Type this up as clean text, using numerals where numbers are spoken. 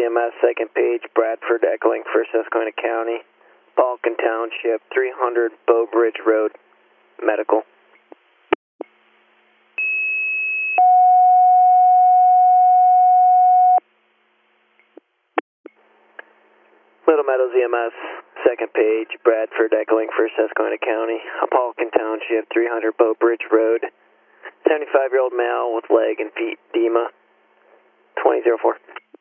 EMS, second page, Bradford, echoing for Susquehanna County, Balkan Township, 300 Bow Bridge Road, medical. Little Meadows EMS, second page, Bradford, echoing for Susquehanna County, Balkan Township, 300 Bow Bridge Road, 75-year-old male with leg and feet edema, 2004.